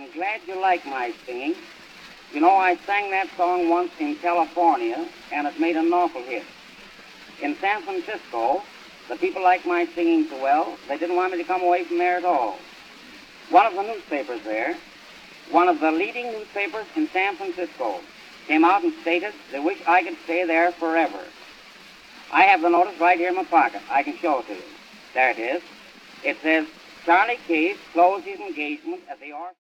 I'm glad you like my singing. You know, I sang that song once in California, and it made an awful hit. In San Francisco, the people liked my singing so well, they didn't want me to come away from there at all. One of the newspapers there, one of the leading newspapers in San Francisco, came out and stated they wish I could stay there forever. I have the notice right here in my pocket. I can show it to you. There it is. It says, Charlie Case closed his engagement at the